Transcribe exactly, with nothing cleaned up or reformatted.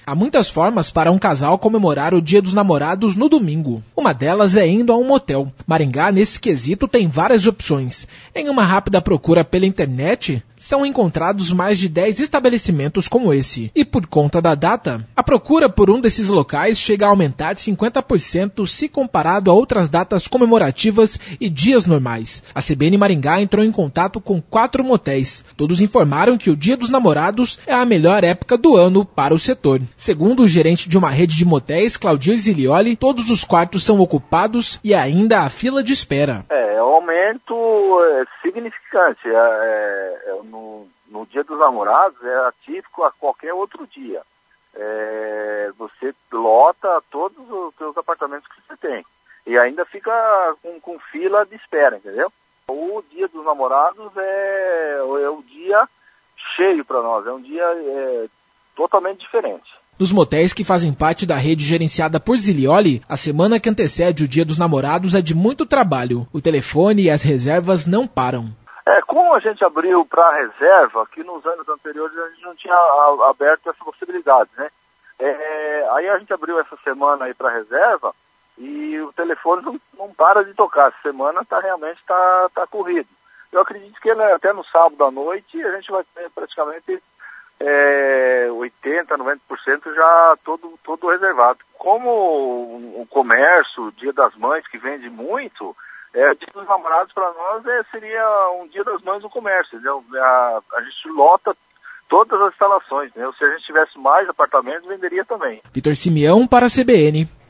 Há muitas formas para um casal comemorar o Dia dos Namorados no domingo. Uma delas é indo a um motel. Maringá, nesse quesito, tem várias opções. Em uma rápida procura pela internet, são encontrados mais de dez estabelecimentos como esse. E por conta da data, a procura por um desses locais chega a aumentar de cinquenta por cento se comparado a outras datas comemorativas e dias normais. A C B N Maringá entrou em contato com quatro motéis. Todos informaram que o Dia dos Namorados é a melhor época do ano para o setor. Segundo o gerente de uma rede de motéis, Claudio Zilioli, todos os quartos são ocupados e ainda há fila de espera. É, é um aumento é, significante. É, é, no, no Dia dos Namorados é atípico a qualquer outro dia. É, você lota todos os seus apartamentos que você tem. E ainda fica com, com fila de espera, entendeu? O Dia dos Namorados é, é um dia cheio para nós, é um dia é, totalmente diferente. Nos motéis que fazem parte da rede gerenciada por Zilioli, a semana que antecede o Dia dos Namorados é de muito trabalho. O telefone e as reservas não param. É, como a gente abriu para reserva, que nos anos anteriores a gente não tinha a, aberto essa possibilidade, né? É, aí a gente abriu essa semana aí para reserva e o telefone não, não para de tocar. Essa semana tá, realmente está tá corrido. Eu acredito que né, até no sábado à noite a gente vai ter praticamente é, oitenta, noventa por cento já todo, todo reservado. Como o, o comércio, o Dia das Mães, que vende muito, é, o Dia dos Namorados para nós é, seria um Dia das Mães no comércio. Entendeu? A, a gente lota todas as instalações. Entendeu? Se a gente tivesse mais apartamentos, venderia também. Vitor Simeão para a C B N.